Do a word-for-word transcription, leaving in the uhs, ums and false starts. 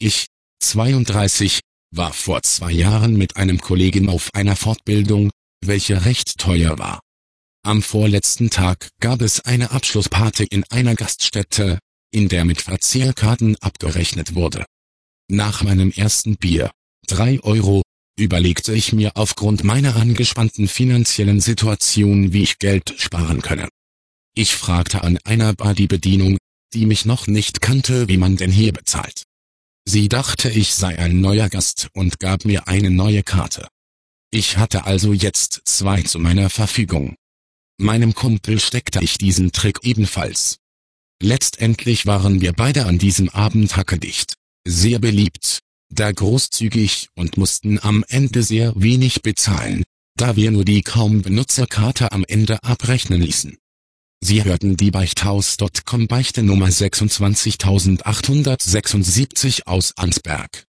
Ich, zweiunddreißig, war vor zwei Jahren mit einem Kollegen auf einer Fortbildung, welche recht teuer war. Am vorletzten Tag gab es eine Abschlussparty in einer Gaststätte, in der mit Verzehrkarten abgerechnet wurde. Nach meinem ersten Bier, drei Euro, überlegte ich mir aufgrund meiner angespannten finanziellen Situation, wie ich Geld sparen könne. Ich fragte an einer Bar die Bedienung, die mich noch nicht kannte, wie man denn hier bezahlt. Sie dachte, ich sei ein neuer Gast und gab mir eine neue Karte. Ich hatte also jetzt zwei zu meiner Verfügung. Meinem Kumpel steckte ich diesen Trick ebenfalls. Letztendlich waren wir beide an diesem Abend hackedicht, sehr beliebt, da großzügig und mussten am Ende sehr wenig bezahlen, da wir nur die kaum Benutzerkarte am Ende abrechnen ließen. Sie hörten die Beichthaus Punkt com Beichte Nummer sechsundzwanzigtausendachthundertsechsundsiebzig aus Ansberg.